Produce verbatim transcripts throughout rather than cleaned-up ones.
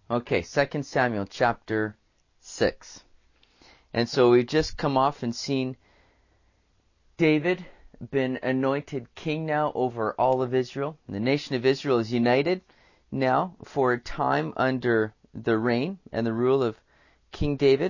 Okay, Second Samuel chapter six. And so we've just come off and seen David been anointed king now over all of Israel. The nation of Israel is united now for a time under the reign and the rule of King David.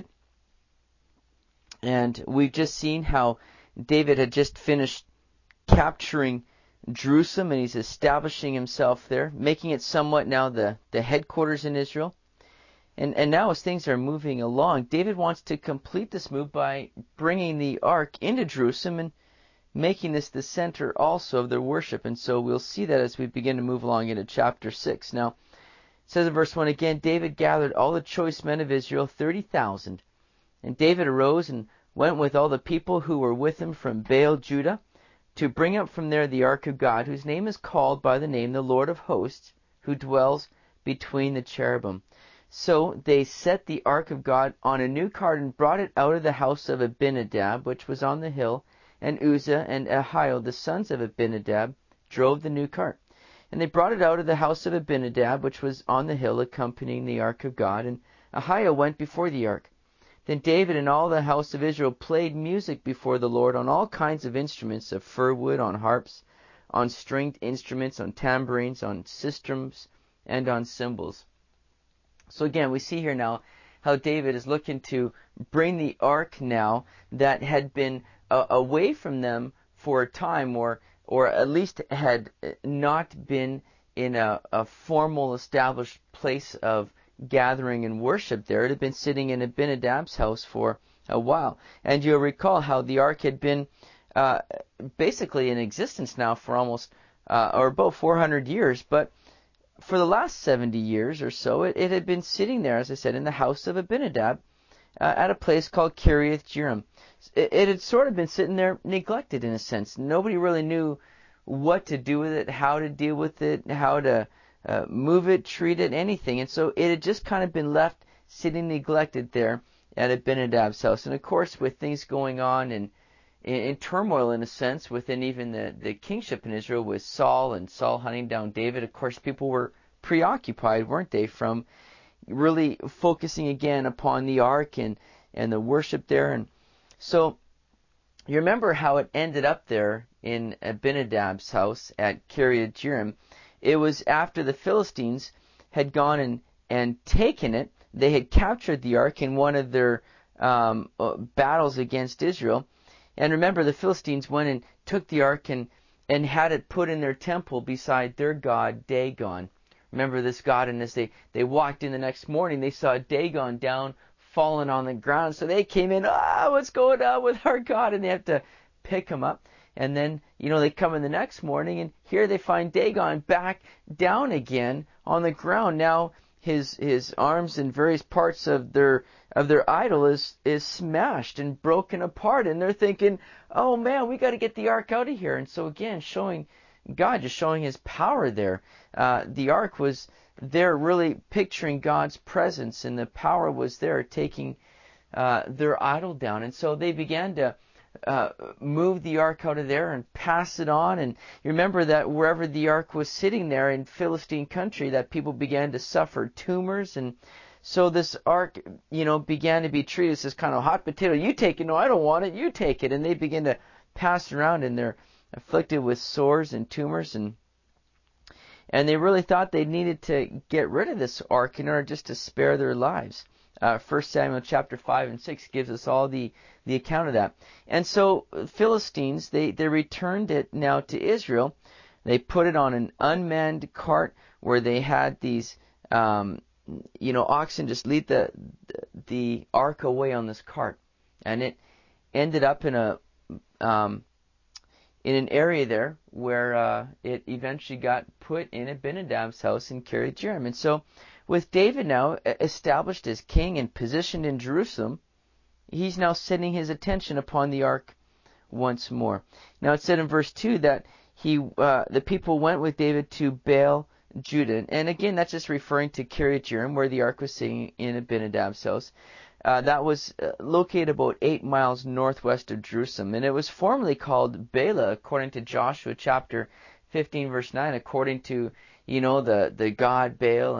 And we've just seen how David had just finished capturing Jerusalem, and he's establishing himself there, making it somewhat now the, the headquarters in Israel. And, and now as things are moving along, David wants to complete this move by bringing the ark into Jerusalem and making this the center also of their worship. And so we'll see that as we begin to move along into chapter six. Now, it says in verse one again, David gathered all the choice men of Israel, thirty thousand. And David arose and went with all the people who were with him from Baal, Judah, to bring up from there the ark of God, whose name is called by the name the Lord of hosts, who dwells between the cherubim. So they set the ark of God on a new cart and brought it out of the house of Abinadab, which was on the hill, and Uzzah and Ahio, the sons of Abinadab, drove the new cart. And they brought it out of the house of Abinadab, which was on the hill, accompanying the ark of God, and Ahio went before the ark. Then David and all the house of Israel played music before the Lord on all kinds of instruments of fir wood, on harps, on stringed instruments, on tambourines, on sistrums, and on cymbals. So again, we see here now how David is looking to bring the ark now that had been uh, away from them for a time, or or at least had not been in a, a formal established place of gathering and worship there. It had been sitting in Abinadab's house for a while. And you'll recall how the ark had been uh, basically in existence now for almost, uh, or about four hundred years, but for the last seventy years or so, it, it had been sitting there, as I said, in the house of Abinadab uh, at a place called Kiriath Jearim. It, it had sort of been sitting there neglected in a sense. Nobody really knew what to do with it, how to deal with it, how to Uh, move it, treat it, anything. And so it had just kind of been left sitting neglected there at Abinadab's house. And of course, with things going on and in, in turmoil in a sense within even the, the kingship in Israel, with Saul and Saul hunting down David, of course people were preoccupied, weren't they, from really focusing again upon the ark and, and the worship there. And so you remember how it ended up there in Abinadab's house at Kiriath Jearim. It was after the Philistines had gone and, and taken it. They had captured the ark in one of their um, uh, battles against Israel. And remember, the Philistines went and took the ark and, and had it put in their temple beside their god Dagon. Remember this god, and as they, they walked in the next morning, they saw Dagon down, fallen on the ground. So they came in, ah, what's going on with our god? And they have to pick him up. And then, you know, they come in the next morning, and here they find Dagon back down again on the ground. Now his his arms and various parts of their of their idol is is smashed and broken apart, and they're thinking, oh man, we got to get the ark out of here. And so again, showing God, just showing His power there. Uh, the ark was there, really picturing God's presence, and the power was there, taking uh, their idol down. And so they began to Uh, move the ark out of there and pass it on. And you remember that wherever the ark was sitting there in Philistine country, that people began to suffer tumors. And so this ark, you know, began to be treated as this kind of hot potato. You take it. No, I don't want it. You take it. And they begin to pass it around, and they're afflicted with sores and tumors. And and they really thought they needed to get rid of this ark in order just to spare their lives. Uh, First Samuel chapter five and six gives us all the, the account of that. And so Philistines, they, they returned it now to Israel. They put it on an unmanned cart where they had these, um, you know, oxen just lead the, the ark away on this cart. And it ended up in a, um, in an area there where uh, it eventually got put in Abinadab's house in Kiriath Jearim. And so with David now established as king and positioned in Jerusalem, he's now setting his attention upon the ark once more. Now it said in verse two that he, uh, the people went with David to Baal, Judah. And again, that's just referring to Kiriath Jearim, where the ark was sitting in Abinadab's house. Uh, that was uh, located about eight miles northwest of Jerusalem. And it was formerly called Bela, according to Joshua chapter fifteen, verse nine, according to, you know, the, the god Baal. And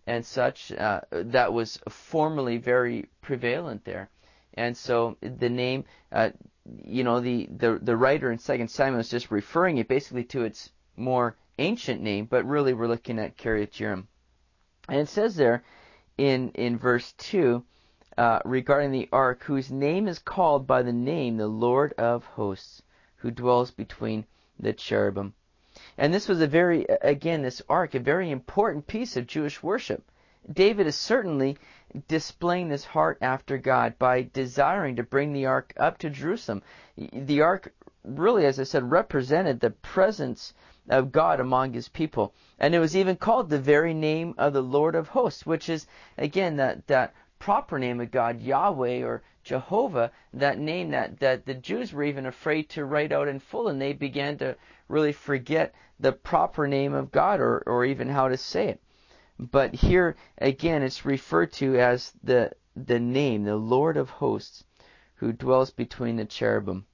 and such, uh, that was formerly very prevalent there. And so the name, uh, you know, the, the, the writer in Second Samuel is just referring it basically to its more ancient name, but really we're looking at Kiriath Jearim. And it says there in, in verse two, uh, regarding the ark, whose name is called by the name the Lord of hosts, who dwells between the cherubim. And this was a very, again, this ark, a very important piece of Jewish worship. David is certainly displaying this heart after God by desiring to bring the ark up to Jerusalem. The ark really, as I said, represented the presence of God among his people. And it was even called the very name of the Lord of hosts, which is, again, that, that proper name of God, Yahweh or Jehovah, that name that, that the Jews were even afraid to write out in full, and they began to really forget the proper name of God, or, or even how to say it. But here, again, it's referred to as the the name, the Lord of hosts, who dwells between the cherubim.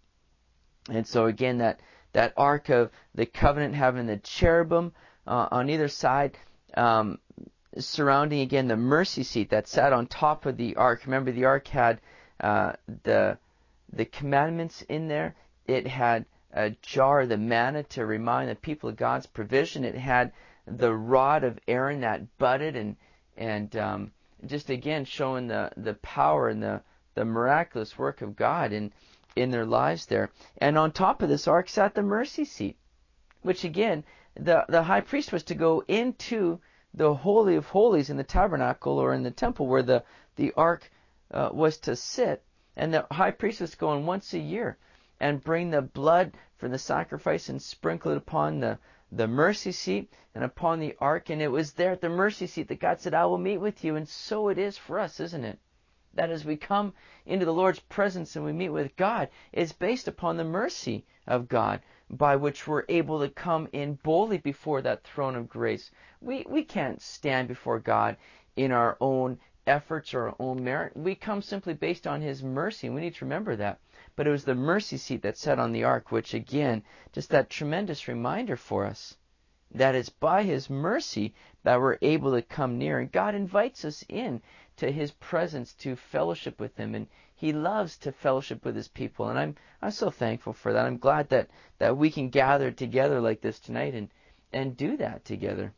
And so again, that, that ark of the covenant having the cherubim uh, on either side, um, surrounding, again, the mercy seat that sat on top of the ark. Remember, the ark had uh, the the commandments in there. It had a jar of the manna to remind the people of God's provision. It had the rod of Aaron that budded and and um, just again showing the, the power and the, the miraculous work of God in in their lives there. And on top of this ark sat the mercy seat, which again the the high priest was to go into the Holy of Holies in the tabernacle or in the temple where the the ark uh, was to sit, and the high priest was going once a year and bring the blood for the sacrifice and sprinkle it upon the the mercy seat and upon the ark. And it was there at the mercy seat that God said, I will meet with you. And so it is for us, isn't it? That as we come into the Lord's presence and we meet with God, it's based upon the mercy of God, by which we're able to come in boldly before that throne of grace. We we can't stand before God in our own efforts or our own merit. We come simply based on His mercy, and we need to remember that. But it was the mercy seat that sat on the ark, which again, just that tremendous reminder for us that it's by His mercy that we're able to come near. And God invites us in to His presence to fellowship with Him, and He loves to fellowship with His people. And I'm I'm so thankful for that. I'm glad that, that we can gather together like this tonight and, and do that together.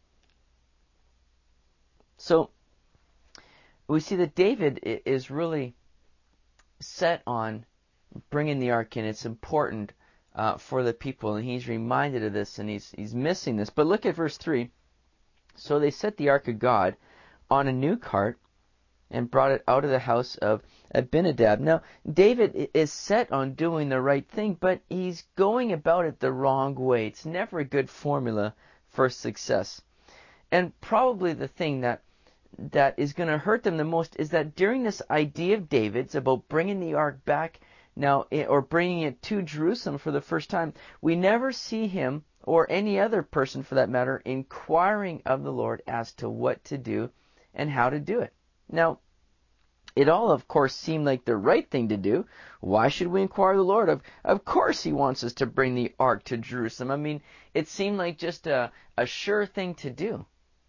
So we see that David is really set on bringing the ark in. It's important uh, for the people, and he's reminded of this, and he's he's missing this. But look at verse three. So they set the ark of God on a new cart and brought it out of the house of Abinadab. Now, David is set on doing the right thing, but he's going about it the wrong way. It's never a good formula for success. And probably the thing that that is going to hurt them the most is that during this idea of David's about bringing the ark back now, or bringing it to Jerusalem for the first time, we never see him, or any other person for that matter, inquiring of the Lord as to what to do and how to do it. Now, it all, of course, seemed like the right thing to do. Why should we inquire of the Lord? Of, of course He wants us to bring the ark to Jerusalem. I mean, it seemed like just a, a sure thing to do.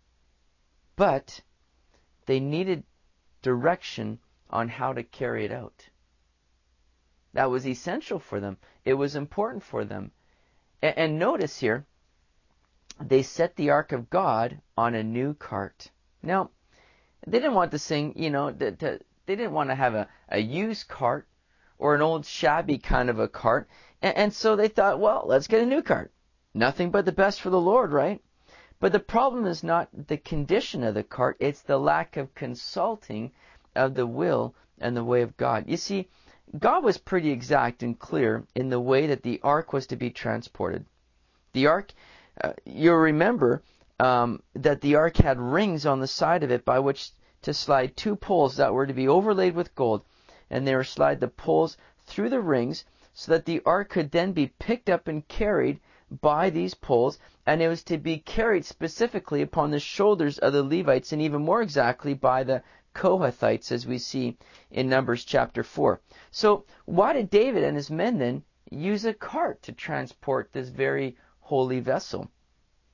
But they needed direction on how to carry it out. That was essential for them. It was important for them. And, and notice here, they set the ark of God on a new cart. Now, they didn't want this thing, you know, to, to, they didn't want to have a, a used cart or an old shabby kind of a cart. And, and so they thought, well, let's get a new cart. Nothing but the best for the Lord, right? But the problem is not the condition of the cart, it's the lack of consulting of the will and the way of God. You see, God was pretty exact and clear in the way that the ark was to be transported. The ark, uh, you'll remember um, that the ark had rings on the side of it by which to slide two poles that were to be overlaid with gold, and they were slide the poles through the rings so that the ark could then be picked up and carried by these poles, and it was to be carried specifically upon the shoulders of the Levites, and even more exactly by the Kohathites, as we see in Numbers chapter four. So why did David and his men then use a cart to transport this very holy vessel?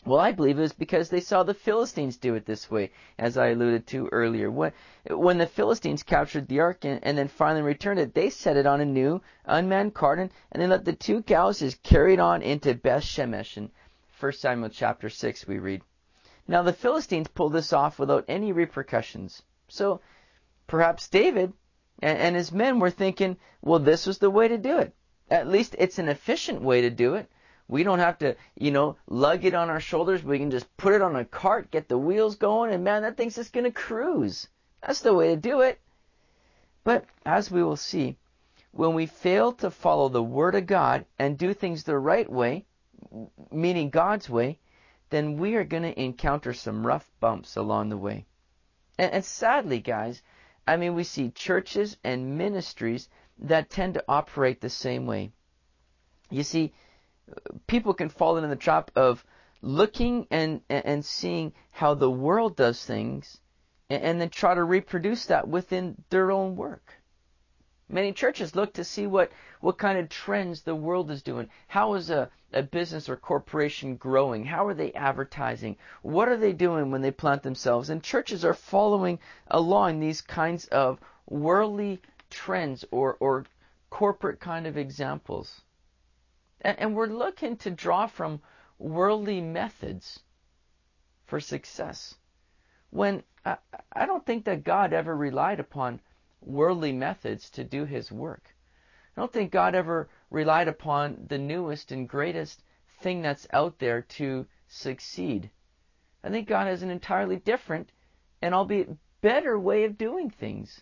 Well, I believe it was because they saw the Philistines do it this way, as I alluded to earlier. When, when the Philistines captured the ark and, and then finally returned it, they set it on a new unmanned cart, and, and they let the two cows just carry it on into Beth Shemesh. In First Samuel chapter six we read. Now the Philistines pulled this off without any repercussions. So perhaps David and, and his men were thinking, well, this was the way to do it. At least it's an efficient way to do it. We don't have to, you know, lug it on our shoulders. We can just put it on a cart, get the wheels going, and man, that thing's just going to cruise. That's the way to do it. But as we will see, when we fail to follow the Word of God and do things the right way, meaning God's way, then we are going to encounter some rough bumps along the way. And, and sadly, guys, I mean, we see churches and ministries that tend to operate the same way. You see, people can fall into the trap of looking and and seeing how the world does things and, and then try to reproduce that within their own work. Many churches look to see what, what kind of trends the world is doing. How is a, a business or corporation growing? How are they advertising? What are they doing when they plant themselves? And churches are following along these kinds of worldly trends or, or corporate kind of examples. And, and we're looking to draw from worldly methods for success. When I, I don't think that God ever relied upon worldly methods to do His work. I don't think God ever relied upon the newest and greatest thing that's out there to succeed. I think God has an entirely different and albeit better way of doing things.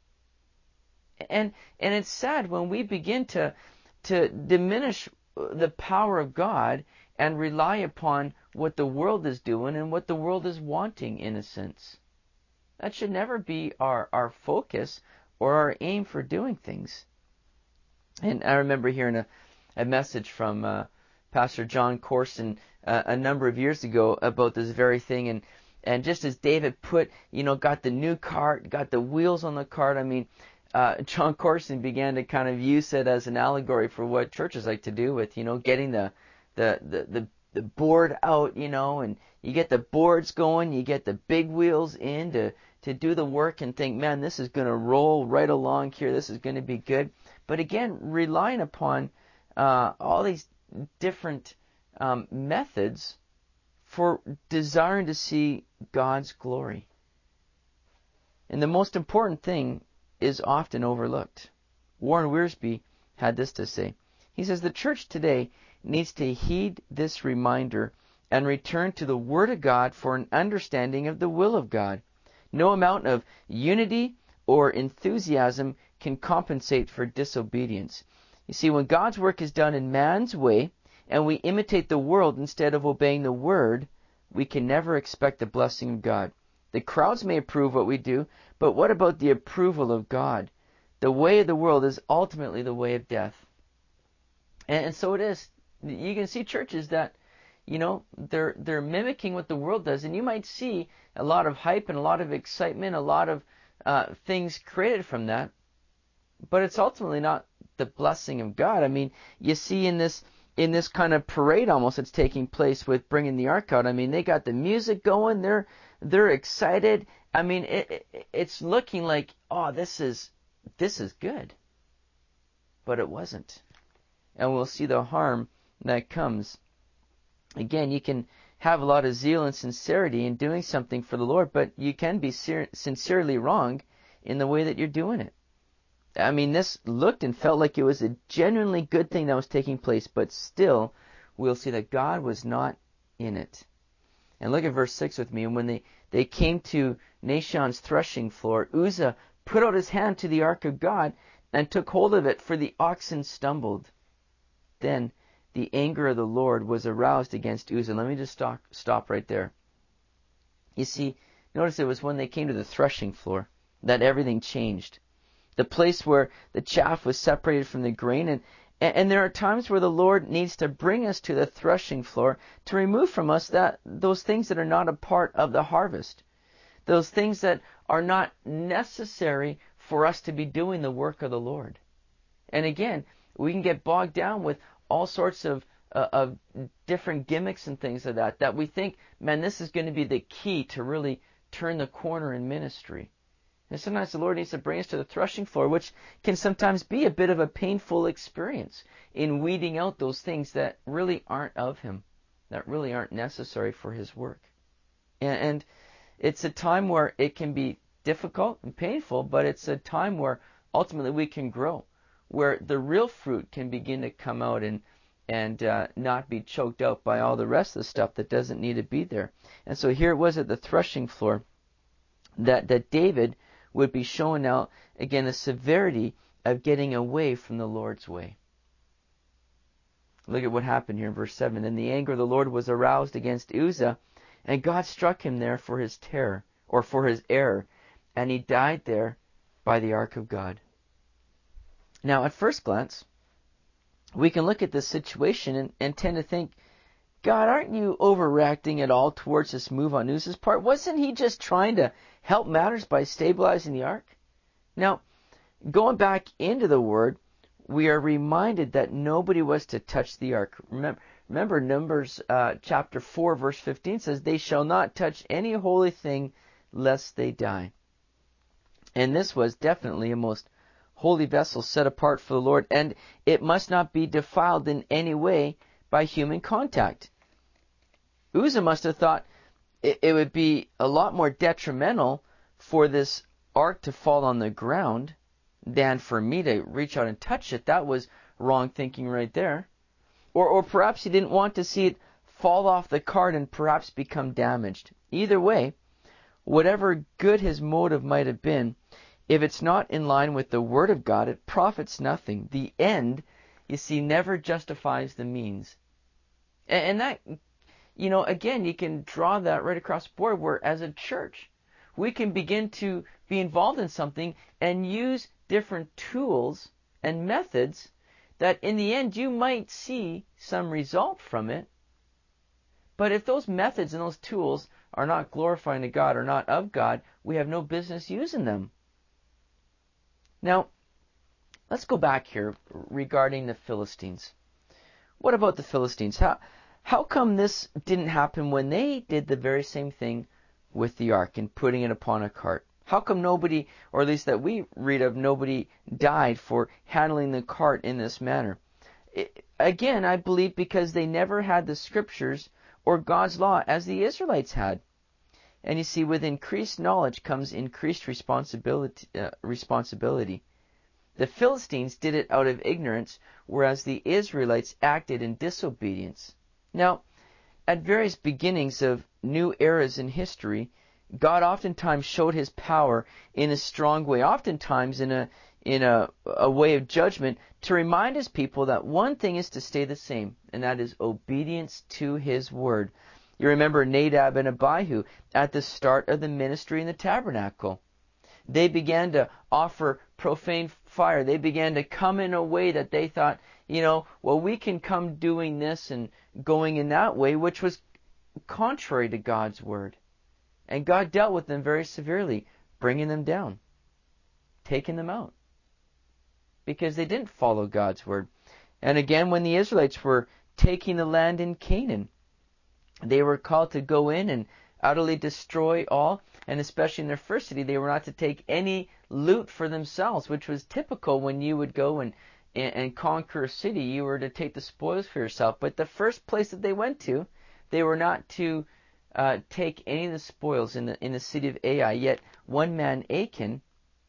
And and it's sad when we begin to to diminish the power of God and rely upon what the world is doing and what the world is wanting, in a sense. That should never be our, our focus or our aim for doing things. And I remember hearing a, a message from uh, Pastor John Corson uh, a number of years ago about this very thing. And, and just as David put, you know, got the new cart, got the wheels on the cart, I mean, uh, John Corson began to kind of use it as an allegory for what churches like to do with, you know, getting the, the, the, the the board out, you know, and you get the boards going, you get the big wheels in to, to do the work and think, man, this is going to roll right along here, this is going to be good. But again, relying upon uh, all these different um, methods for desiring to see God's glory. And the most important thing is often overlooked. Warren Wiersbe had this to say. He says, the church today needs to heed this reminder and return to the Word of God for an understanding of the will of God. No amount of unity or enthusiasm can compensate for disobedience. You see, when God's work is done in man's way and we imitate the world instead of obeying the Word, we can never expect the blessing of God. The crowds may approve what we do, but what about the approval of God? The way of the world is ultimately the way of death. And, and so it is. You can see churches that, you know, they're they're mimicking what the world does, and you might see a lot of hype and a lot of excitement, a lot of uh, things created from that, but it's ultimately not the blessing of God. I mean, you see in this in this kind of parade almost that's taking place with bringing the ark out. I mean, they got the music going, they're they're excited. I mean, it, it it's looking like, oh, this is this is good, but it wasn't, and we'll see the harm that comes. Again, you can have a lot of zeal and sincerity in doing something for the Lord, but you can be ser- sincerely wrong in the way that you're doing it. I mean, this looked and felt like it was a genuinely good thing that was taking place, but still, we'll see that God was not in it. And look at verse six with me. And when they, they came to Nashon's threshing floor, Uzzah put out his hand to the ark of God and took hold of it, for the oxen stumbled. Then the anger of the Lord was aroused against Uzzah. Let me just stop, stop right there. You see, notice it was when they came to the threshing floor that everything changed. The place where the chaff was separated from the grain. And, and there are times where the Lord needs to bring us to the threshing floor to remove from us that those things that are not a part of the harvest. Those things that are not necessary for us to be doing the work of the Lord. And again, we can get bogged down with all sorts of uh, of different gimmicks and things like that, that we think, man, this is going to be the key to really turn the corner in ministry. And sometimes the Lord needs to bring us to the threshing floor, which can sometimes be a bit of a painful experience in weeding out those things that really aren't of Him, that really aren't necessary for His work. And, and it's a time where it can be difficult and painful, but it's a time where ultimately we can grow, where the real fruit can begin to come out and and uh, not be choked out by all the rest of the stuff that doesn't need to be there. And so here it was at the threshing floor that, that David would be showing out, again, the severity of getting away from the Lord's way. Look at what happened here in verse seven. And the anger of the Lord was aroused against Uzzah, and God struck him there for his terror, or for his error, and he died there by the ark of God. Now, at first glance, we can look at this situation and, and tend to think, God, aren't you overreacting at all towards this move on Uzzah's part? Wasn't he just trying to help matters by stabilizing the ark? Now, going back into the Word, we are reminded that nobody was to touch the ark. Remember, remember Numbers uh, chapter four, verse fifteen says, they shall not touch any holy thing lest they die. And this was definitely a most holy vessel set apart for the Lord, and it must not be defiled in any way by human contact. Uzzah must have thought it, it would be a lot more detrimental for this ark to fall on the ground than for me to reach out and touch it. That was wrong thinking right there. Or, or perhaps he didn't want to see it fall off the cart and perhaps become damaged. Either way, whatever good his motive might have been, if it's not in line with the Word of God, it profits nothing. The end, you see, never justifies the means. And that, you know, again, you can draw that right across the board where as a church, we can begin to be involved in something and use different tools and methods that in the end you might see some result from it. But if those methods and those tools are not glorifying to God or not of God, we have no business using them. Now, let's go back here regarding the Philistines. What about the Philistines? How how come this didn't happen when they did the very same thing with the ark and putting it upon a cart? How come nobody, or at least that we read of, nobody died for handling the cart in this manner? It, again, I believe because they never had the scriptures or God's law as the Israelites had. And you see, with increased knowledge comes increased responsibility. Uh, responsibility. The Philistines did it out of ignorance, whereas the Israelites acted in disobedience. Now, at various beginnings of new eras in history, God oftentimes showed His power in a strong way, oftentimes in a in a, a way of judgment, to remind His people that one thing is to stay the same, and that is obedience to His Word. You remember Nadab and Abihu at the start of the ministry in the tabernacle. They began to offer profane fire. They began to come in a way that they thought, you know, well, we can come doing this and going in that way, which was contrary to God's Word. And God dealt with them very severely, bringing them down, taking them out, because they didn't follow God's Word. And again, when the Israelites were taking the land in Canaan, they were called to go in and utterly destroy all, and especially in their first city, they were not to take any loot for themselves, which was typical when you would go and, and, and conquer a city. You were to take the spoils for yourself. But the first place that they went to, they were not to uh, take any of the spoils in the in the city of Ai. Yet one man, Achan,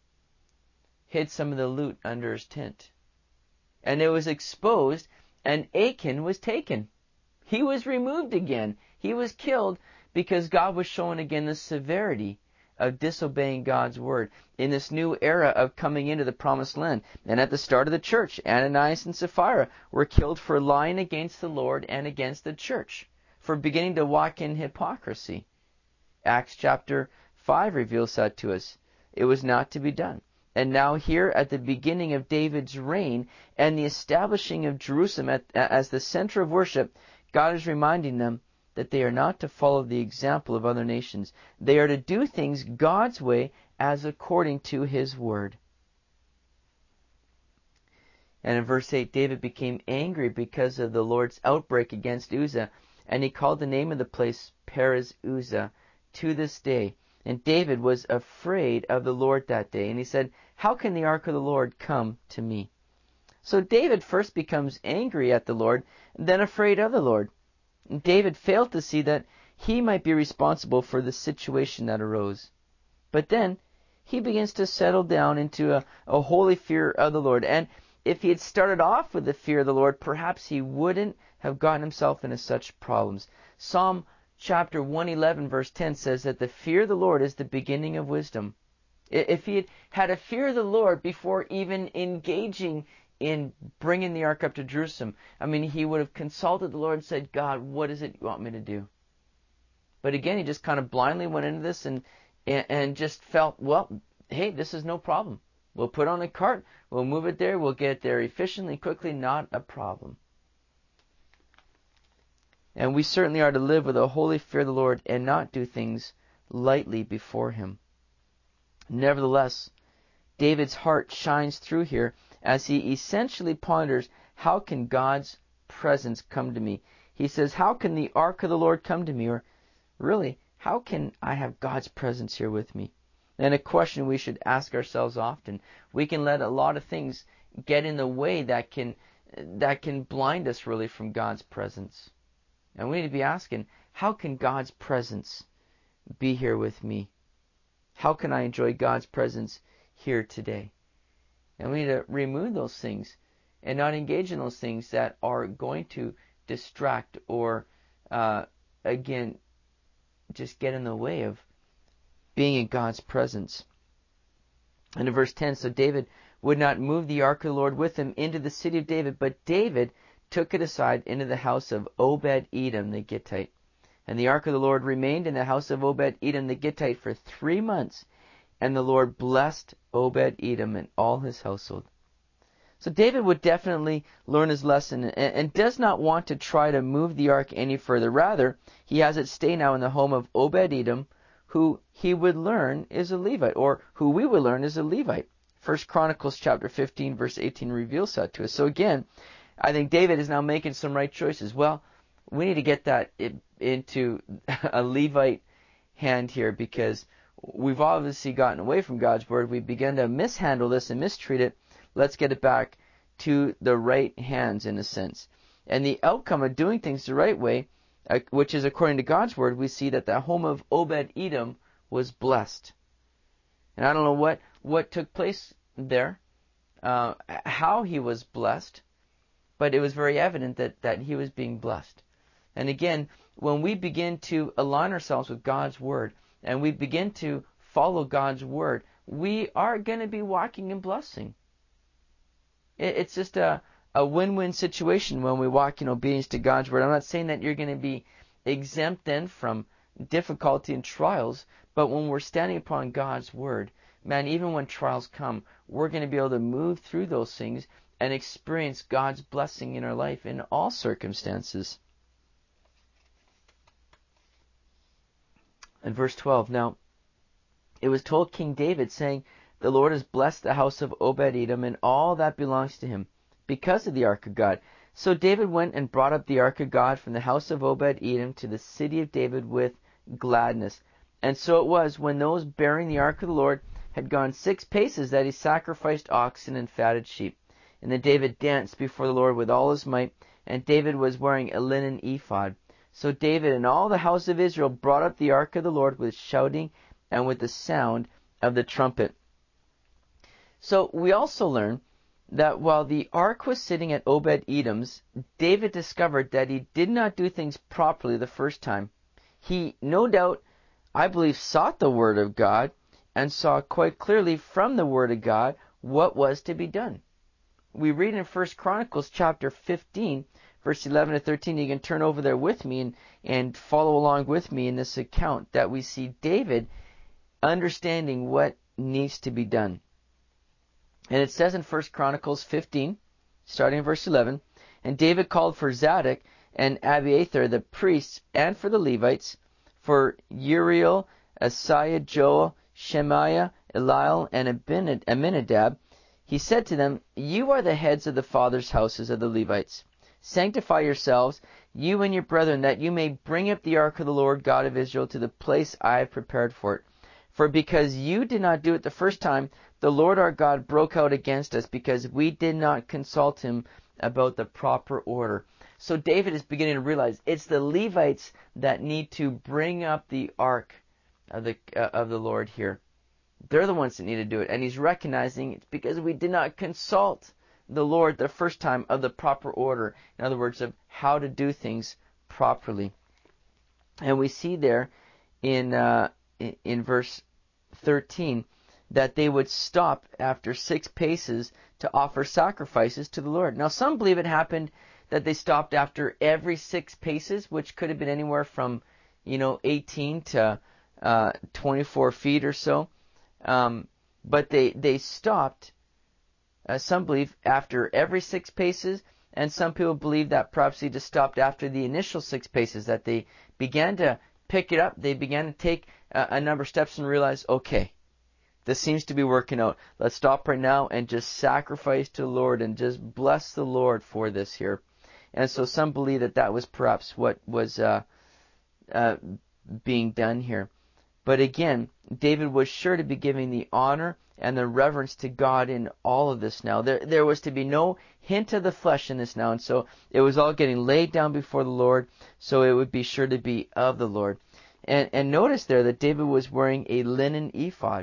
hid some of the loot under his tent, and it was exposed, and Achan was taken. He was removed again. He was killed because God was showing again the severity of disobeying God's Word in this new era of coming into the Promised Land. And at the start of the church, Ananias and Sapphira were killed for lying against the Lord and against the church, for beginning to walk in hypocrisy. Acts chapter five reveals that to us. It was not to be done. And now here at the beginning of David's reign and the establishing of Jerusalem at, as the center of worship, God is reminding them that they are not to follow the example of other nations. They are to do things God's way as according to His Word. And in verse eight, David became angry because of the Lord's outbreak against Uzzah, and he called the name of the place Perez Uzzah to this day. And David was afraid of the Lord that day, and he said, how can the ark of the Lord come to me? So David first becomes angry at the Lord, then afraid of the Lord. David failed to see that he might be responsible for the situation that arose. But then he begins to settle down into a, a holy fear of the Lord. And if he had started off with the fear of the Lord, perhaps he wouldn't have gotten himself into such problems. Psalm chapter one eleven verse ten says that the fear of the Lord is the beginning of wisdom. If he had had a fear of the Lord before even engaging in bringing the ark up to Jerusalem, I mean, he would have consulted the Lord and said, God, what is it you want me to do? But again, he just kind of blindly went into this and and just felt, well, hey, this is no problem. We'll put on a cart, we'll move it there, we'll get it there efficiently, quickly, not a problem. And we certainly are to live with a holy fear of the Lord and not do things lightly before him. Nevertheless, David's heart shines through here as he essentially ponders, how can God's presence come to me? He says, how can the ark of the Lord come to me? Or really, how can I have God's presence here with me? And a question we should ask ourselves often. We can let a lot of things get in the way that can that can blind us really from God's presence. And we need to be asking, how can God's presence be here with me? How can I enjoy God's presence here today? And we need to remove those things and not engage in those things that are going to distract or, uh, again, just get in the way of being in God's presence. And in verse ten, so David would not move the ark of the Lord with him into the city of David, but David took it aside into the house of Obed-Edom the Gittite. And the ark of the Lord remained in the house of Obed-Edom the Gittite for three months, and the Lord blessed Obed-Edom and all his household. So David would definitely learn his lesson and, and does not want to try to move the ark any further. Rather, he has it stay now in the home of Obed-Edom, who he would learn is a Levite, or who we would learn is a Levite. First Chronicles chapter fifteen verse eighteen reveals that to us. So again, I think David is now making some right choices. Well, we need to get that into a Levite hand here, because we've obviously gotten away from God's word. We began to mishandle this and mistreat it. Let's get it back to the right hands, in a sense. And the outcome of doing things the right way, uh, which is according to God's word, we see that the home of Obed-Edom was blessed. And I don't know what, what took place there, uh, how he was blessed, but it was very evident that, that he was being blessed. And again, when we begin to align ourselves with God's word, and we begin to follow God's word, we are going to be walking in blessing. It's just a, a win-win situation when we walk in obedience to God's word. I'm not saying that you're going to be exempt then from difficulty and trials, but when we're standing upon God's word, man, even when trials come, we're going to be able to move through those things and experience God's blessing in our life in all circumstances. In verse twelve, now, it was told King David, saying, the Lord has blessed the house of Obed-Edom and all that belongs to him, because of the ark of God. So David went and brought up the ark of God from the house of Obed-Edom to the city of David with gladness. And so it was, when those bearing the ark of the Lord had gone six paces, that he sacrificed oxen and fatted sheep. And then David danced before the Lord with all his might, and David was wearing a linen ephod. So David and all the house of Israel brought up the ark of the Lord with shouting and with the sound of the trumpet. So we also learn that while the ark was sitting at Obed-Edom's, David discovered that he did not do things properly the first time. He, no doubt, I believe, sought the word of God and saw quite clearly from the word of God what was to be done. We read in First Chronicles chapter fifteen, verse eleven to thirteen. You can turn over there with me and, and follow along with me in this account, that we see David understanding what needs to be done. And it says in First Chronicles fifteen, starting in verse eleven, and David called for Zadok and Abiathar the priests, and for the Levites, for Uriel, Asaiah, Joel, Shemaiah, Eliel, and Abinadab, he said to them, "You are the heads of the fathers' houses of the Levites. Sanctify yourselves, you and your brethren, that you may bring up the ark of the Lord God of Israel to the place I have prepared for it. For because you did not do it the first time, the Lord our God broke out against us, because we did not consult him about the proper order." So David is beginning to realize it's the Levites that need to bring up the ark of the uh, of the Lord here. They're the ones that need to do it. And he's recognizing it's because we did not consult the Lord the first time of the proper order. In other words, of how to do things properly. And we see there in uh, in, in verse thirteen that they would stop after six paces to offer sacrifices to the Lord. Now, some believe it happened that they stopped after every six paces, which could have been anywhere from, you know, eighteen to uh, twenty-four feet or so. Um, but they, they stopped, uh, some believe, after every six paces, and some people believe that perhaps they just stopped after the initial six paces, that they began to pick it up, they began to take uh, a number of steps and realize, okay, this seems to be working out. Let's stop right now and just sacrifice to the Lord and just bless the Lord for this here. And so some believe that that was perhaps what was uh, uh, being done here. But again, David was sure to be giving the honor and the reverence to God in all of this now. There, there was to be no hint of the flesh in this now. And so it was all getting laid down before the Lord, so it would be sure to be of the Lord. And, and notice there that David was wearing a linen ephod.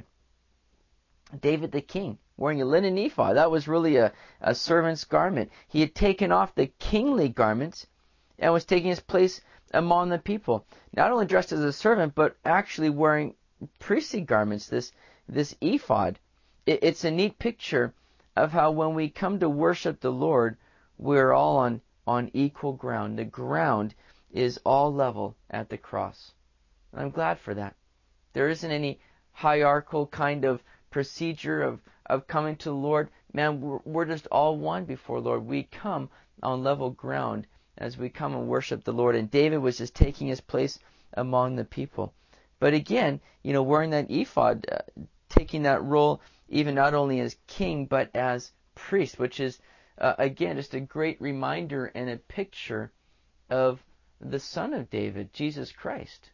David the king, wearing a linen ephod. That was really a, a servant's garment. He had taken off the kingly garments and was taking his place among the people. Not only dressed as a servant, but actually wearing priestly garments, this this ephod. It, it's a neat picture of how when we come to worship the Lord, we're all on, on equal ground. The ground is all level at the cross. And I'm glad for that. There isn't any hierarchical kind of procedure of, of coming to the Lord. Man, we're, we're just all one before Lord. We come on level ground as we come and worship the Lord. And David was just taking his place among the people. But again, you know, wearing that ephod, uh, taking that role even not only as king, but as priest, which is, uh, again, just a great reminder and a picture of the Son of David, Jesus Christ,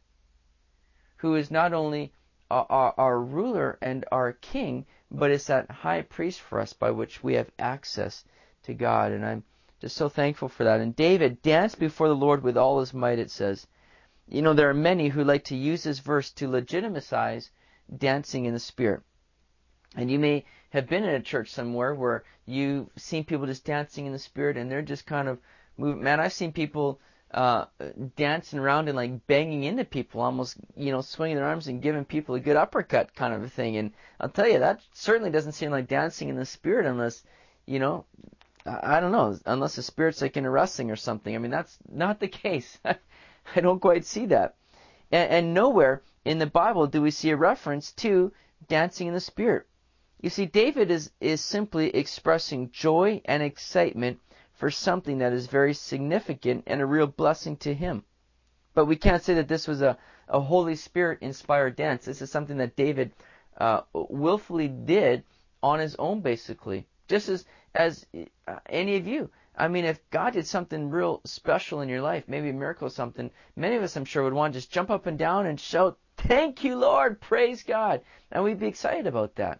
who is not only our, our ruler and our king, but is that high priest for us by which we have access to God. And I'm just so thankful for that. And David danced before the Lord with all his might, it says. You know, there are many who like to use this verse to legitimize dancing in the Spirit. And you may have been in a church somewhere where you've seen people just dancing in the Spirit and they're just kind of moving. Man, I've seen people uh, dancing around and like banging into people, almost, you know, swinging their arms and giving people a good uppercut kind of a thing. And I'll tell you, that certainly doesn't seem like dancing in the Spirit unless, you know, I don't know, unless the Spirit's like in a wrestling or something. I mean, that's not the case. I don't quite see that. And, and nowhere in the Bible do we see a reference to dancing in the Spirit. You see, David is, is simply expressing joy and excitement for something that is very significant and a real blessing to him. But we can't say that this was a, a Holy Spirit-inspired dance. This is something that David uh, willfully did on his own, basically. Just as, as uh, any of you. I mean, if God did something real special in your life, maybe a miracle or something, many of us, I'm sure, would want to just jump up and down and shout, "Thank you, Lord, praise God." And we'd be excited about that.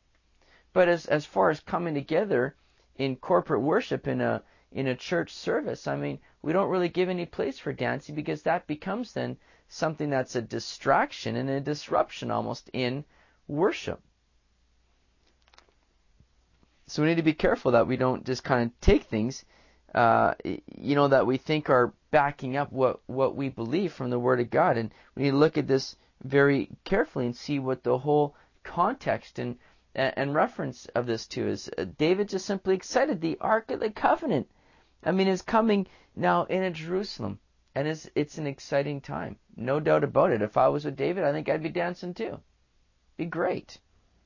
But as as far as coming together in corporate worship in a in a church service, I mean, we don't really give any place for dancing, because that becomes then something that's a distraction and a disruption almost in worship. So we need to be careful that we don't just kind of take things, uh, you know, that we think are backing up what, what we believe from the Word of God. And we need to look at this very carefully and see what the whole context and and reference of this to is. David just simply excited. The Ark of the Covenant, I mean, is coming now into Jerusalem. And it's, it's an exciting time. No doubt about it. If I was with David, I think I'd be dancing too. Be great.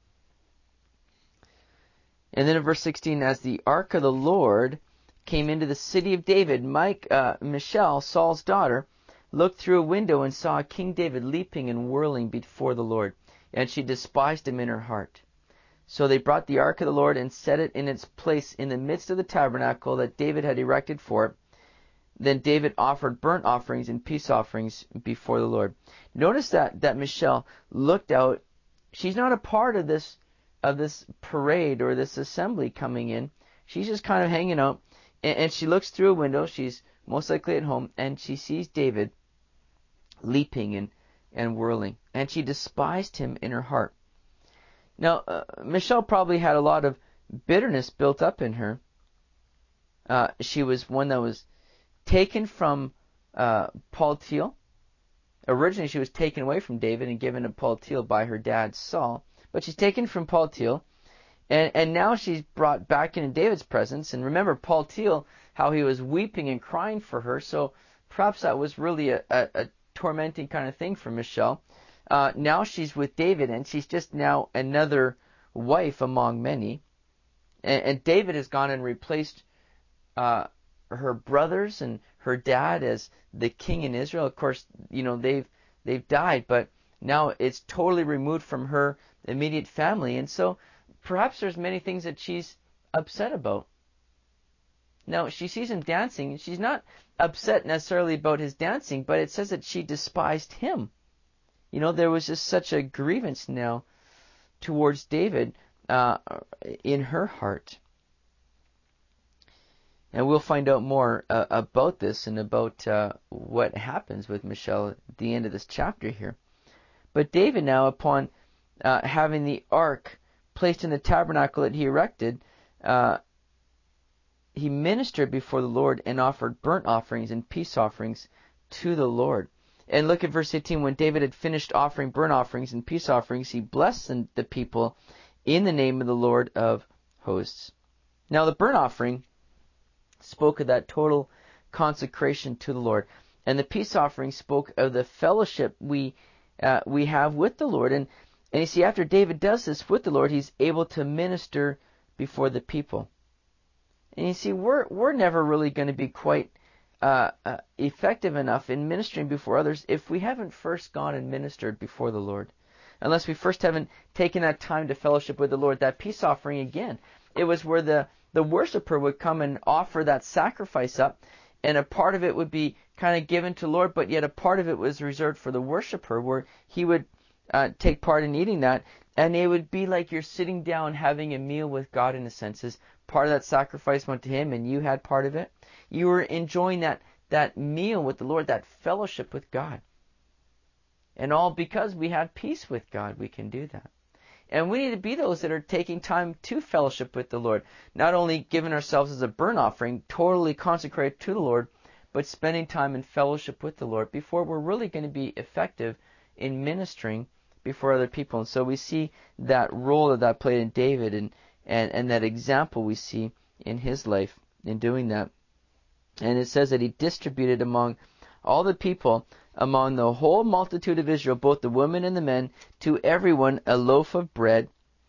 And then in verse sixteen, as the ark of the Lord came into the city of David, Mike, uh, Michal, Saul's daughter, looked through a window and saw King David leaping and whirling before the Lord, and she despised him in her heart. So they brought the ark of the Lord and set it in its place in the midst of the tabernacle that David had erected for it. Then David offered burnt offerings and peace offerings before the Lord. Notice that, that Michal looked out. She's not a part of this of this parade or this assembly coming in. She's just kind of hanging out. And, and she looks through a window. She's most likely at home. And she sees David leaping and, and whirling. And she despised him in her heart. Now, uh, Michal probably had a lot of bitterness built up in her. Uh, she was one that was taken from uh, Paltiel. Originally, she was taken away from David and given to Paltiel by her dad Saul. But she's taken from Paltiel, and, and now she's brought back into David's presence. And remember Paltiel, how he was weeping and crying for her. So perhaps that was really a, a, a tormenting kind of thing for Michal. Uh, now she's with David, and she's just now another wife among many. And, and David has gone and replaced uh, her brothers and her dad as the king in Israel. Of course, you know, they've they've died, but now it's totally removed from her immediate family. And so perhaps there's many things that she's upset about. Now, she sees him dancing, and she's not upset necessarily about his dancing, but it says that she despised him. You know, there was just such a grievance now towards David uh, in her heart. And we'll find out more uh, about this and about uh, what happens with Michal at the end of this chapter here. But David now, upon uh, having the ark placed in the tabernacle that he erected, uh, he ministered before the Lord and offered burnt offerings and peace offerings to the Lord. And look at verse eighteen. When David had finished offering burnt offerings and peace offerings, he blessed the people in the name of the Lord of hosts. Now the burnt offering spoke of that total consecration to the Lord. And the peace offering spoke of the fellowship we uh, we have with the Lord. And, and you see, after David does this with the Lord, he's able to minister before the people. And you see, we're we're never really going to be quite uh, uh, effective enough in ministering before others if we haven't first gone and ministered before the Lord. Unless we first haven't taken that time to fellowship with the Lord. That peace offering, again, it was where the, the worshiper would come and offer that sacrifice up, and a part of it would be kind of given to the Lord, but yet a part of it was reserved for the worshiper, where he would uh, take part in eating that, and it would be like you're sitting down having a meal with God in a sense. As part of that sacrifice went to him, and you had part of it. You were enjoying that, that meal with the Lord, that fellowship with God. And all because we have peace with God, we can do that. And we need to be those that are taking time to fellowship with the Lord. Not only giving ourselves as a burnt offering, totally consecrated to the Lord, but spending time in fellowship with the Lord before we're really going to be effective in ministering before other people. And so we see that role that that played in David, and, and, and that example we see in his life in doing that. And it says that he distributed among all the people, among the whole multitude of Israel, both the women and the men, to everyone a loaf of bread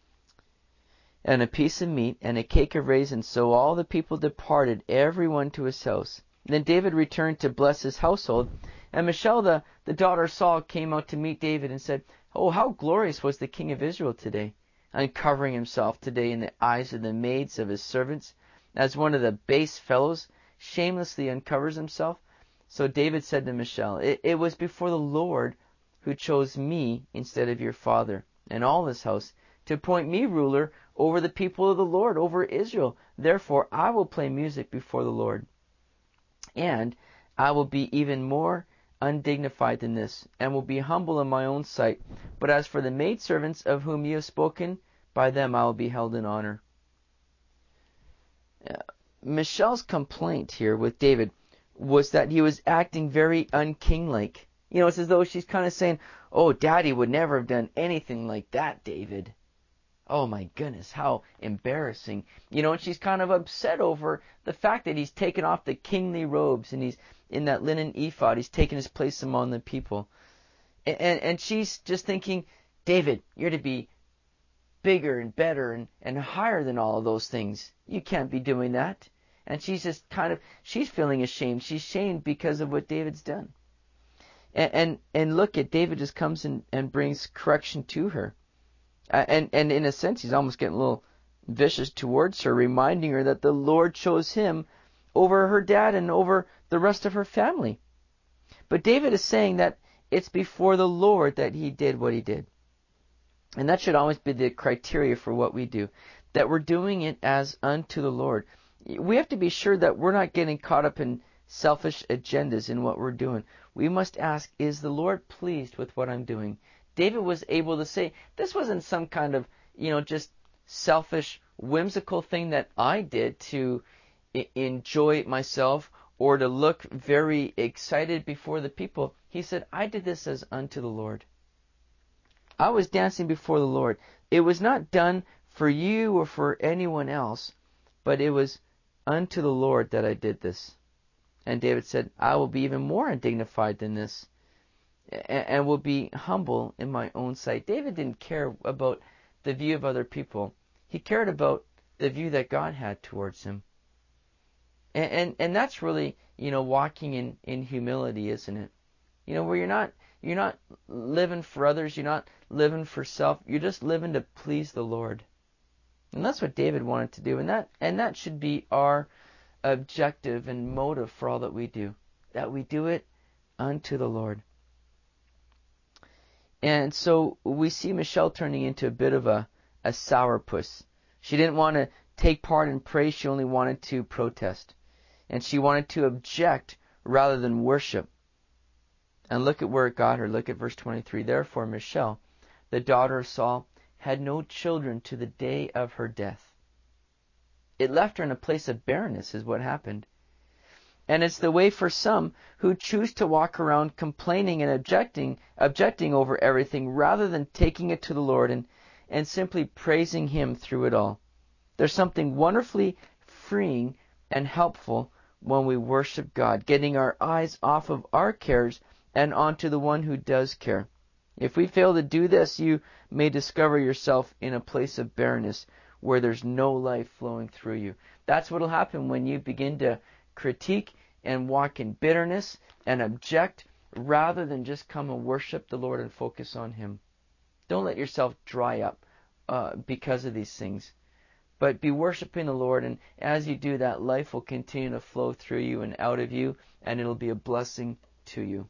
and a piece of meat and a cake of raisins. So all the people departed, everyone to his house. Then David returned to bless his household. And Michal, the, the daughter of Saul, came out to meet David and said, "Oh, how glorious was the king of Israel today, uncovering himself today in the eyes of the maids of his servants, as one of the base fellows shamelessly uncovers himself." So David said to Michal, it, it was before the Lord who chose me instead of your father and all his house to appoint me ruler over the people of the Lord, over Israel. Therefore I will play music before the Lord. And I will be even more undignified than this, and will be humble in my own sight. But as for the maidservants of whom you have spoken, by them I will be held in honor. Uh, Michal's complaint here with David was that he was acting very unkinglike. You know, it's as though she's kind of saying, "Oh, Daddy would never have done anything like that, David. Oh my goodness, how embarrassing." You know, and she's kind of upset over the fact that he's taken off the kingly robes and he's in that linen ephod. He's taken his place among the people. And, and, and she's just thinking, "David, you're to be bigger and better and, and higher than all of those things. You can't be doing that." And she's just kind of, she's feeling ashamed. She's shamed because of what David's done. And and, and look at, David just comes in and brings correction to her. Uh, and, and in a sense, he's almost getting a little vicious towards her, reminding her that the Lord chose him over her dad and over the rest of her family. But David is saying that it's before the Lord that he did what he did. And that should always be the criteria for what we do, that we're doing it as unto the Lord. We have to be sure that we're not getting caught up in selfish agendas in what we're doing. We must ask, is the Lord pleased with what I'm doing? David was able to say, this wasn't some kind of, you know, just selfish, whimsical thing that I did to I- enjoy myself or to look very excited before the people. He said, I did this as unto the Lord. I was dancing before the Lord. It was not done for you or for anyone else, but it was unto the Lord that I did this. And David said, I will be even more undignified than this, and will be humble in my own sight. David didn't care about the view of other people. He cared about the view that God had towards him. And and, and that's really, you know, walking in, in humility, isn't it? You know, where you're not you're not living for others, you're not living for self, you're just living to please the Lord. And that's what David wanted to do, and that and that should be our objective and motive for all that we do, that we do it unto the Lord. And so we see Michelle turning into a bit of a, a sourpuss. She didn't want to take part in praise, she only wanted to protest. And she wanted to object rather than worship. And look at where it got her. Look at verse twenty-three. Therefore Michelle, the daughter of Saul, had no children to the day of her death. It left her in a place of barrenness is what happened. And it's the way for some who choose to walk around complaining and objecting, objecting over everything rather than taking it to the Lord and, and simply praising Him through it all. There's something wonderfully freeing and helpful when we worship God, getting our eyes off of our cares and onto the one who does care. If we fail to do this, you may discover yourself in a place of barrenness where there's no life flowing through you. That's what will happen when you begin to critique and walk in bitterness and object rather than just come and worship the Lord and focus on Him. Don't let yourself dry up uh, because of these things. But be worshiping the Lord, and as you do that, life will continue to flow through you and out of you, and it'll be a blessing to you.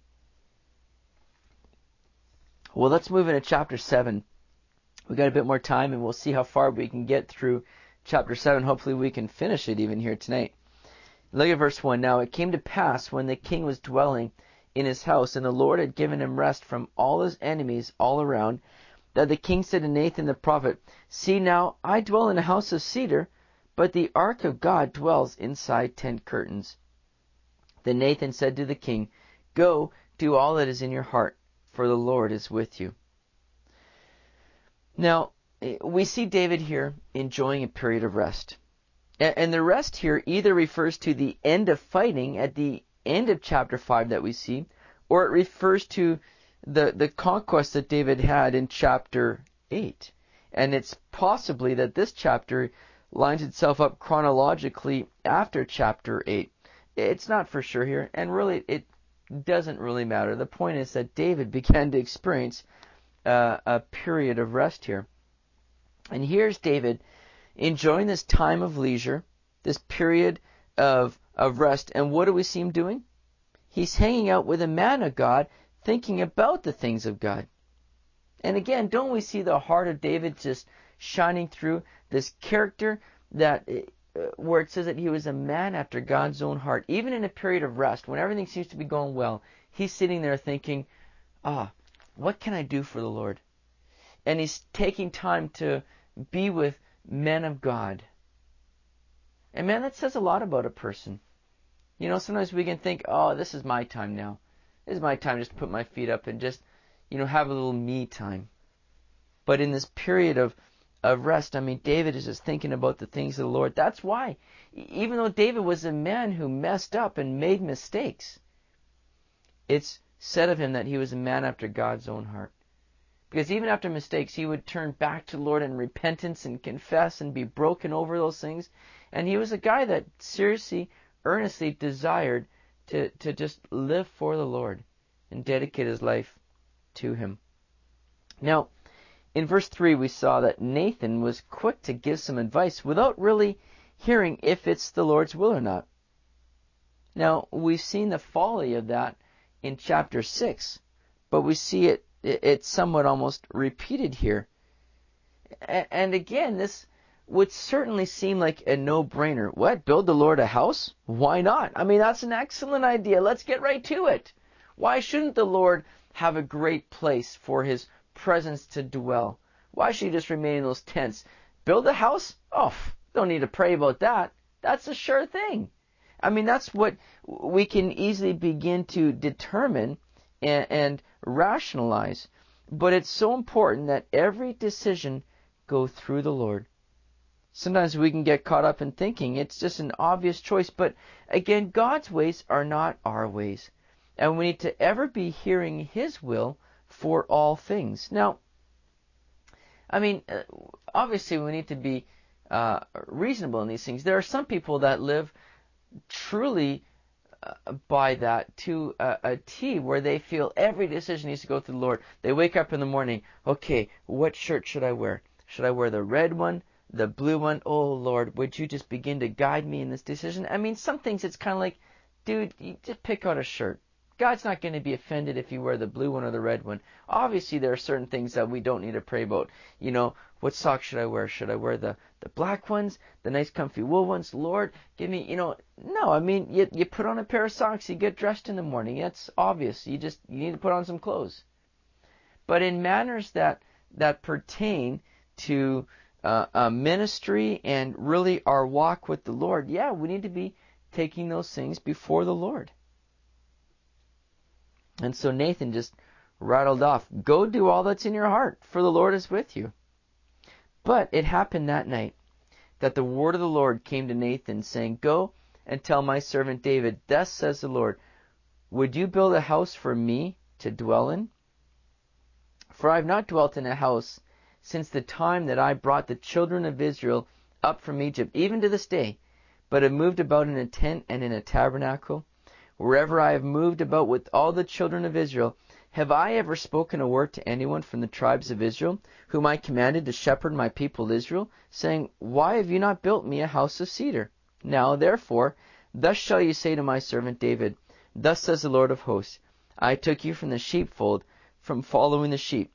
Well, let's move into chapter seven. We've got a bit more time, and we'll see how far we can get through chapter seven. Hopefully we can finish it even here tonight. Look at verse one. Now it came to pass when the king was dwelling in his house, and the Lord had given him rest from all his enemies all around, that the king said to Nathan the prophet, See now, I dwell in a house of cedar, but the ark of God dwells inside tent curtains. Then Nathan said to the king, Go, do all that is in your heart, for the Lord is with you. Now, we see David here enjoying a period of rest. And the rest here either refers to the end of fighting at the end of chapter five that we see, or it refers to the, the conquest that David had in chapter eight. And it's possibly that this chapter lines itself up chronologically after chapter eight. It's not for sure here, and really it doesn't really matter. The point is that David began to experience uh, a period of rest here. And here's David enjoying this time of leisure, this period of, of rest. And what do we see him doing? He's hanging out with a man of God, thinking about the things of God. And again, don't we see the heart of David just shining through this character that uh, where it says that he was a man after God's own heart. Even in a period of rest, when everything seems to be going well, he's sitting there thinking, ah, what can I do for the Lord? And he's taking time to be with men of God. And man, that says a lot about a person. You know, sometimes we can think, oh, this is my time now. This is my time just to put my feet up and just, you know, have a little me time. But in this period of, of rest, I mean, David is just thinking about the things of the Lord. That's why, even though David was a man who messed up and made mistakes, it's said of him that he was a man after God's own heart. Because even after mistakes, he would turn back to the Lord in repentance and confess and be broken over those things. And he was a guy that seriously, earnestly desired to, to just live for the Lord and dedicate his life to Him. Now, in verse three, we saw that Nathan was quick to give some advice without really hearing if it's the Lord's will or not. Now, we've seen the folly of that in chapter six, but we see it, it's somewhat almost repeated here. And again, this would certainly seem like a no-brainer. What? Build the Lord a house? Why not? I mean, that's an excellent idea. Let's get right to it. Why shouldn't the Lord have a great place for His presence to dwell? Why should He just remain in those tents? Build a house? Oh, don't need to pray about that. That's a sure thing. I mean, that's what we can easily begin to determine and, and rationalize. But it's so important that every decision go through the Lord. Sometimes we can get caught up in thinking it's just an obvious choice, but again, God's ways are not our ways. And we need to ever be hearing His will for all things. Now, I mean, obviously we need to be uh, reasonable in these things. There are some people that live truly uh, by that to a, a T, where they feel every decision needs to go through the Lord. They wake up in the morning, okay, what shirt should I wear? Should I wear the red one, the blue one? Oh, Lord, would you just begin to guide me in this decision? I mean, some things it's kind of like, dude, you just pick out a shirt. God's not going to be offended if you wear the blue one or the red one. Obviously, there are certain things that we don't need to pray about. You know, what socks should I wear? Should I wear the, the black ones, the nice comfy wool ones? Lord, give me, you know, no, I mean, you, you put on a pair of socks, you get dressed in the morning. That's obvious. You just, you need to put on some clothes. But in manners that, that pertain to uh, a ministry and really our walk with the Lord, yeah, we need to be taking those things before the Lord. And so Nathan just rattled off, go do all that's in your heart, for the Lord is with you. But it happened that night that the word of the Lord came to Nathan, saying, go and tell my servant David, thus says the Lord, would you build a house for me to dwell in? For I have not dwelt in a house since the time that I brought the children of Israel up from Egypt, even to this day, but have moved about in a tent and in a tabernacle. Wherever I have moved about with all the children of Israel, have I ever spoken a word to anyone from the tribes of Israel, whom I commanded to shepherd my people Israel, saying, why have you not built me a house of cedar? Now, therefore, thus shall you say to my servant David, thus says the Lord of hosts, I took you from the sheepfold, from following the sheep,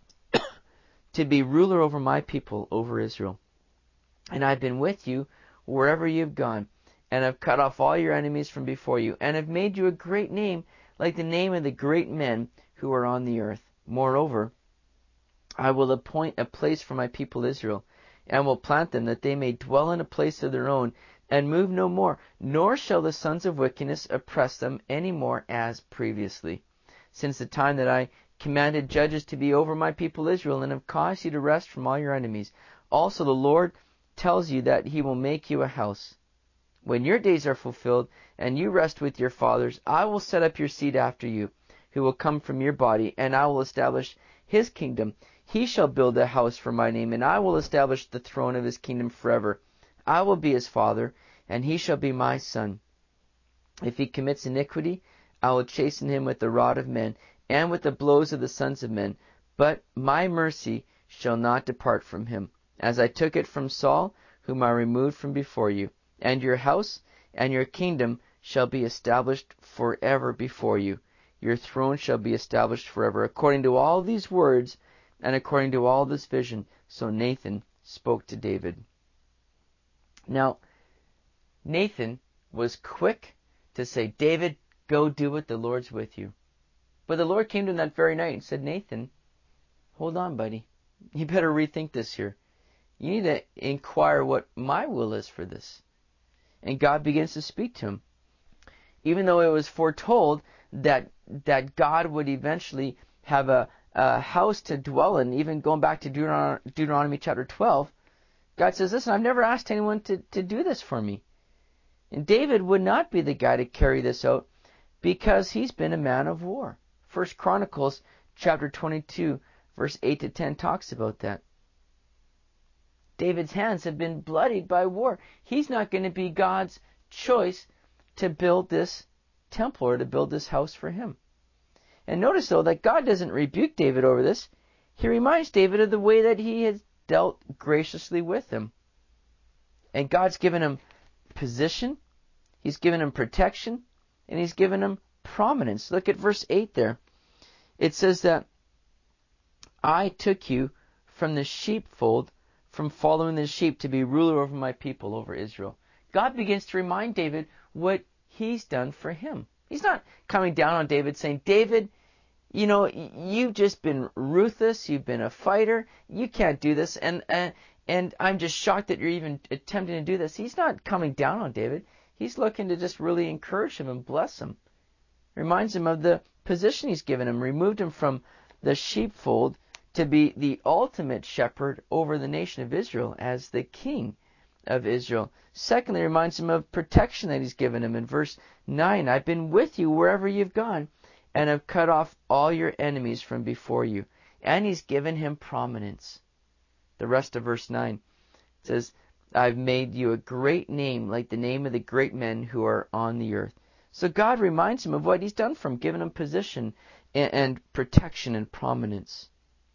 to be ruler over my people, over Israel. And I have been with you wherever you have gone, and have cut off all your enemies from before you, and have made you a great name, like the name of the great men who are on the earth. Moreover, I will appoint a place for my people Israel, and will plant them, that they may dwell in a place of their own, and move no more, nor shall the sons of wickedness oppress them any more as previously, since the time that I commanded judges to be over my people Israel, and have caused you to rest from all your enemies. Also the Lord tells you that He will make you a house. When your days are fulfilled, and you rest with your fathers, I will set up your seed after you, who will come from your body, and I will establish His kingdom. He shall build a house for my name, and I will establish the throne of His kingdom forever. I will be His father, and He shall be my son. If he commits iniquity, I will chasten him with the rod of men, and with the blows of the sons of men. But my mercy shall not depart from him, as I took it from Saul, whom I removed from before you. And your house and your kingdom shall be established forever before you. Your throne shall be established forever. According to all these words, and according to all this vision, so Nathan spoke to David. Now, Nathan was quick to say, David, go do it, the Lord's with you. But the Lord came to him that very night and said, Nathan, hold on, buddy. You better rethink this here. You need to inquire what my will is for this. And God begins to speak to him. Even though it was foretold that that God would eventually have a, a house to dwell in, even going back to Deuteron- Deuteronomy chapter twelve, God says, listen, I've never asked anyone to, to do this for me. And David would not be the guy to carry this out because he's been a man of war. First Chronicles chapter twenty-two, verse eight to ten talks about that. David's hands have been bloodied by war. He's not going to be God's choice to build this temple or to build this house for him. And notice, though, that God doesn't rebuke David over this. he reminds David of the way that he has dealt graciously with him. And God's given him position, he's given him protection, and he's given him prominence. Look at verse eight there. It says that I took you from the sheepfold, from following the sheep, to be ruler over my people, over Israel. God begins to remind David what he's done for him. He's not coming down on David saying, David, you know, you've just been ruthless, you've been a fighter, you can't do this, and uh, and I'm just shocked that you're even attempting to do this. He's not coming down on David. He's looking to just really encourage him and bless him. Reminds him of the position he's given him, removed him from the sheepfold to be the ultimate shepherd over the nation of Israel as the king of Israel. Secondly, reminds him of protection that he's given him in verse nine. I've been with you wherever you've gone, and have cut off all your enemies from before you. And he's given him prominence. The rest of verse nine says, I've made you a great name, like the name of the great men who are on the earth. So God reminds him of what he's done for him, giving him position and, and protection and prominence.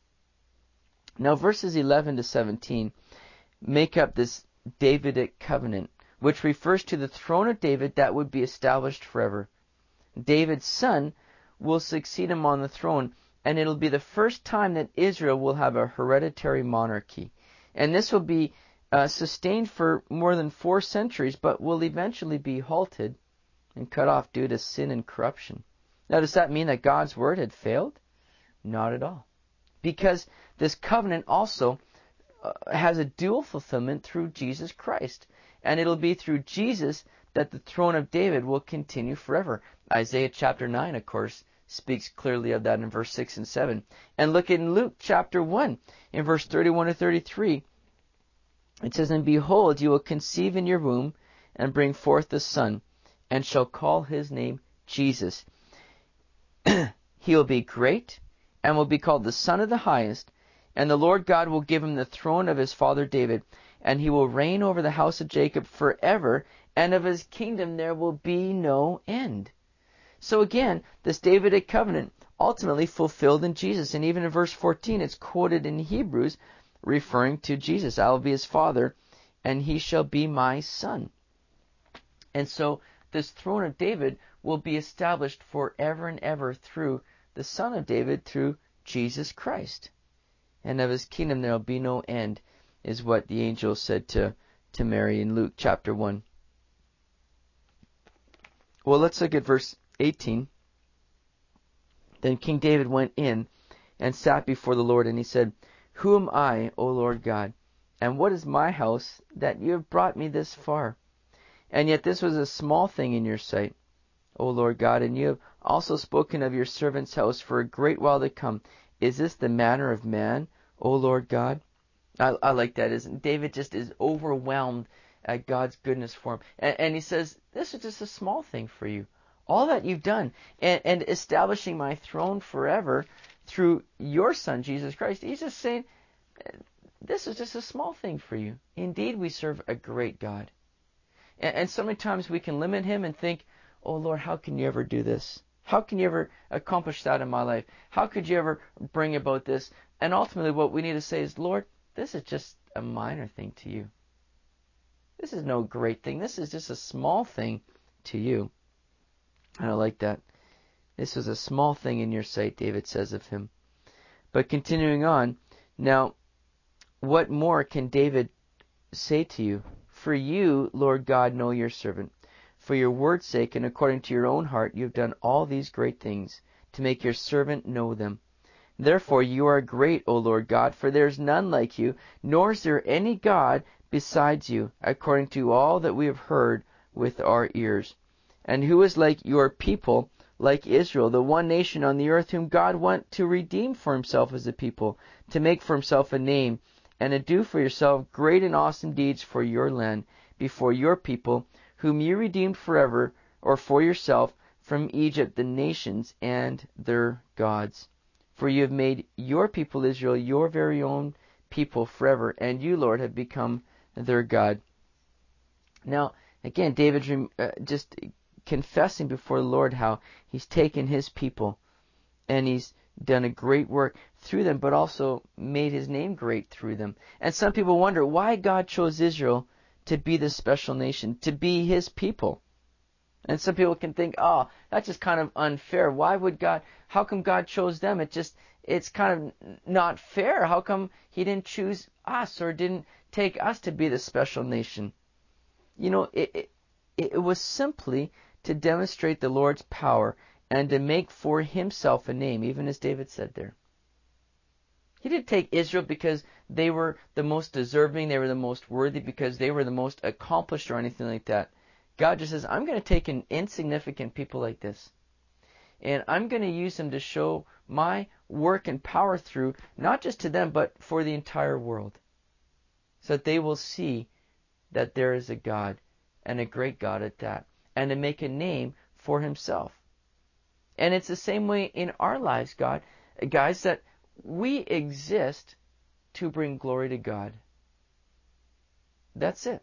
Now verses eleven to seventeen make up this Davidic covenant, which refers to the throne of David that would be established forever. David's son will succeed him on the throne, and it'll be the first time that Israel will have a hereditary monarchy. And this will be uh, sustained for more than four centuries, but will eventually be halted and cut off due to sin and corruption. Now, does that mean that God's word had failed? Not at all. Because this covenant also uh, has a dual fulfillment through Jesus Christ. And it'll be through Jesus that the throne of David will continue forever. Isaiah chapter nine, of course, speaks clearly of that in verse six and seven. And look in Luke chapter one, in verse thirty-one to thirty-three. It says, And behold, you will conceive in your womb, and bring forth a son, and shall call his name Jesus. He will be great, and will be called the Son of the Highest, and the Lord God will give him the throne of his father David, and he will reign over the house of Jacob forever, and of his kingdom there will be no end. So again, this Davidic covenant ultimately fulfilled in Jesus. And even in verse fourteen, it's quoted in Hebrews referring to Jesus. I will be his father, and he shall be my son. And so this throne of David will be established forever and ever through the Son of David, through Jesus Christ. And of his kingdom there will be no end, is what the angel said to, to Mary in Luke chapter one. Well, let's look at verse eighteen. Then King David went in and sat before the Lord, and he said, Who am I, O Lord God? And what is my house that you have brought me this far? And yet this was a small thing in your sight, O Lord God, and you have also spoken of your servant's house for a great while to come. Is this the manner of man, O Lord God? I, I like that, isn't David just is overwhelmed at God's goodness for him. And, and he says, this is just a small thing for you. All that you've done, and, and establishing my throne forever through your Son, Jesus Christ. He's just saying, this is just a small thing for you. Indeed, we serve a great God. And, and so many times we can limit him and think, oh Lord, how can you ever do this? How can you ever accomplish that in my life? How could you ever bring about this? And ultimately what we need to say is, Lord, this is just a minor thing to you. This is no great thing. This is just a small thing to you. And I like that. This was a small thing in your sight, David says of him. But continuing on, now, what more can David say to you? For you, Lord God, know your servant. For your word's sake and according to your own heart, you have done all these great things to make your servant know them. Therefore you are great, O Lord God, for there is none like you, nor is there any God besides you, according to all that we have heard with our ears. And who is like your people, like Israel, the one nation on the earth whom God went to redeem for himself as a people, to make for himself a name, and to do for yourself great and awesome deeds for your land, before your people, whom you redeemed forever, or for yourself, from Egypt, the nations and their gods. For you have made your people Israel your very own people forever, and you, Lord, have become their God. Now, again, David's uh, just confessing before the Lord how he's taken his people and he's done a great work through them, but also made his name great through them. And some people wonder why God chose Israel to be this special nation, to be his people. And some people can think, oh, that's just kind of unfair. Why would God, how come God chose them? It just, it's kind of not fair. How come he didn't choose us or didn't take us to be the special nation? You know, it, it, it was simply to demonstrate the Lord's power and to make for himself a name, even as David said there. He didn't take Israel because they were the most deserving, they were the most worthy, because they were the most accomplished or anything like that. God just says, I'm going to take an insignificant people like this, and I'm going to use them to show my work and power through, not just to them, but for the entire world, so that they will see that there is a God, and a great God at that, and to make a name for himself. And it's the same way in our lives, God, guys, that we exist to bring glory to God. That's it.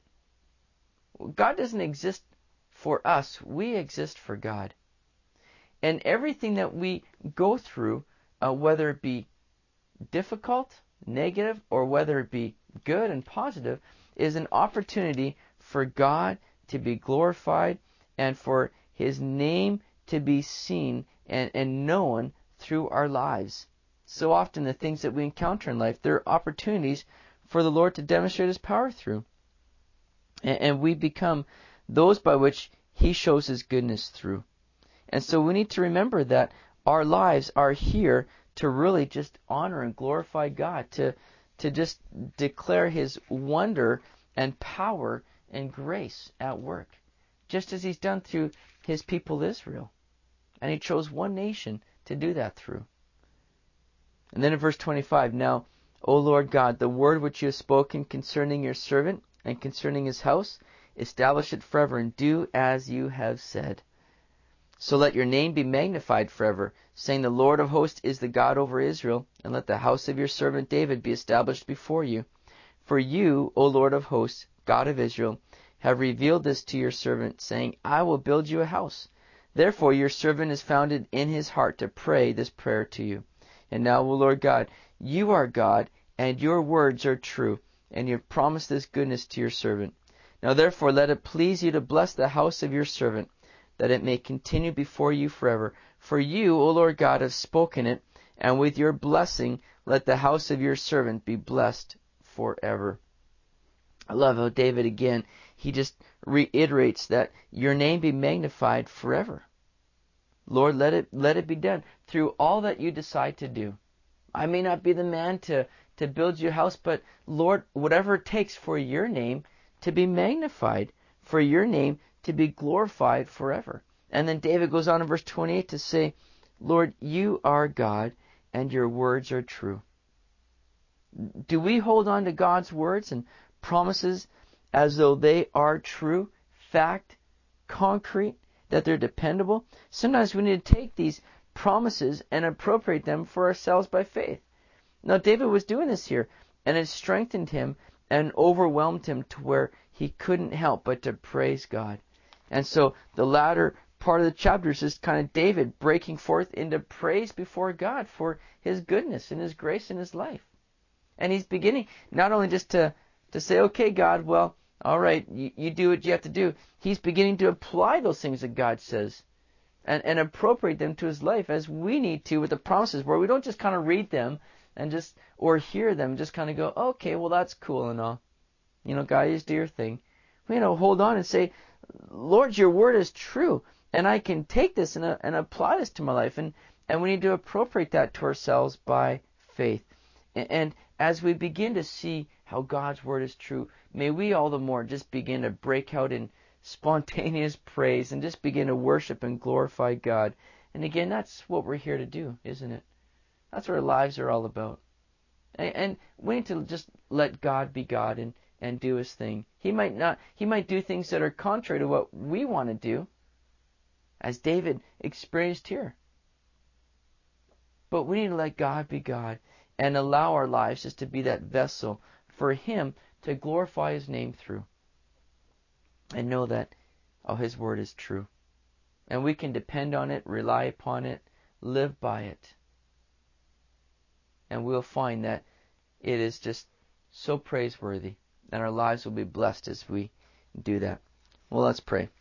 God doesn't exist for us. We exist for God. And everything that we go through, uh, whether it be difficult, negative, or whether it be good and positive, is an opportunity for God to be glorified and for his name to be seen and, and known through our lives. So often the things that we encounter in life, they're opportunities for the Lord to demonstrate his power through. And, and we become those by which he shows his goodness through. And so we need to remember that our lives are here to really just honor and glorify God, to, to just declare his wonder and power and grace at work, just as he's done through his people Israel. And he chose one nation to do that through. And then in verse twenty-five, now, O Lord God, the word which you have spoken concerning your servant and concerning his house, establish it forever, and do as you have said. So let your name be magnified forever, saying, the Lord of hosts is the God over Israel, and let the house of your servant David be established before you. For you, O Lord of hosts, God of Israel, have revealed this to your servant, saying, I will build you a house. Therefore your servant is founded in his heart to pray this prayer to you. And now, O Lord God, you are God, and your words are true, and you have promised this goodness to your servant. Now therefore let it please you to bless the house of your servant, that it may continue before you forever. For you, O Lord God, have spoken it, and with your blessing let the house of your servant be blessed forever. I love how David, again, he just reiterates that your name be magnified forever. Lord, let it let it be done through all that you decide to do. I may not be the man to, to build your house, but Lord, whatever it takes for your name to be magnified, for your name to be glorified forever. And then David goes on in verse twenty-eight to say, Lord, you are God, and your words are true. Do we hold on to God's words and promises as though they are true, fact, concrete, that they're dependable? Sometimes we need to take these promises and appropriate them for ourselves by faith. Now David was doing this here, and it strengthened him and overwhelmed him to where he couldn't help but to praise God. And so the latter part of the chapter is just kind of David breaking forth into praise before God for his goodness and his grace in his life. And he's beginning not only just to, to say, okay, God, well, all right, you, you do what you have to do. He's beginning to apply those things that God says and, and appropriate them to his life as we need to with the promises, where we don't just kind of read them and just, or hear them, just kind of go, okay, well, that's cool and all. You know, God, you just do your thing. We, you know, hold on and say, Lord, your word is true, and I can take this and, uh, and apply this to my life. And, and we need to appropriate that to ourselves by faith. And, and as we begin to see how God's word is true, may we all the more just begin to break out in spontaneous praise and just begin to worship and glorify God. And again, that's what we're here to do, isn't it? That's what our lives are all about. And, and we need to just let God be God and, and do his thing. He might not, he might do things that are contrary to what we want to do, as David experienced here. But we need to let God be God and allow our lives just to be that vessel for him to glorify his name through. And know that, oh, his word is true. And we can depend on it, rely upon it, live by it. and we'll find that it is just so praiseworthy, and our lives will be blessed as we do that. Well, let's pray.